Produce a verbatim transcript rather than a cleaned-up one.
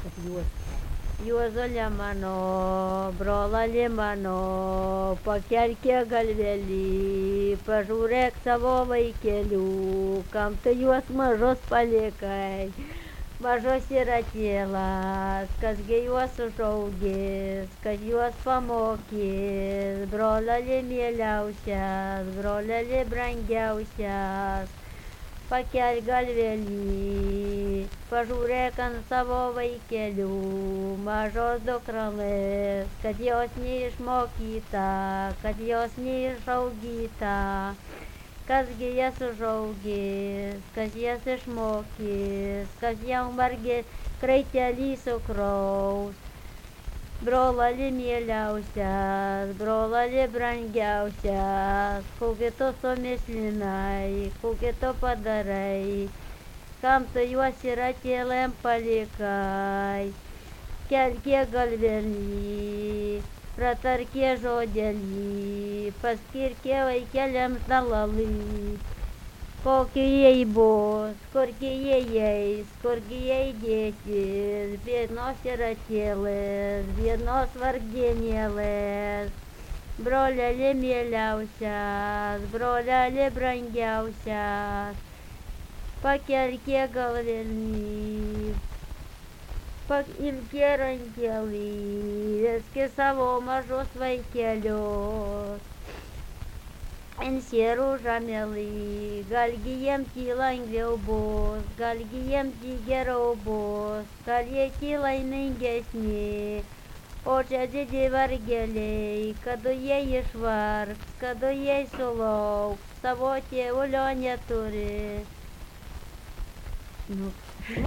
juos. Juozole mano, brolali mano, pakelkė galvelį, pažiūrėk savo vaikelių, kam tu juos mažus palikai. Mažos yra tėlas, kasgi juos užaugis, kad juos pamokys, brolali mieliausias, brolali brangiausias. Pakelk galvelį, pažiūrėk ant savo vaikelių, mažos dukralės, kad jos neišmokyta, kad jos neišaugyta. Kasgi jas užaugis, kas jas išmokys, kas jam margės kraitelį sukraus. Brolali mieliausias, brolali brangiausias, kokie tu sumislinai, kokie tu padarai, kam tu juos yra tėlėm palikai. Kelkie galvelį, pratarkie žodelį, paskirkie vaikeliams dalalį. Kokie jie bus, kurgi jie eis, kurgi jie dėsis, vienos yra tėlės, vienos vargdienėlės. Broleli mieliausias, broleli brangiausias, pakelkie galvelį, pailgie rankelį, veski savo mažus vaikelius. Ensierų žamelį, galgi jiems jį lengviau bus, galgi jiems jį geriau bus, gal jie jį laimingesni, o čia didi vargeliai, kada jie išvargs, kada jie sulauks, savo tėvulio neturi. Nu.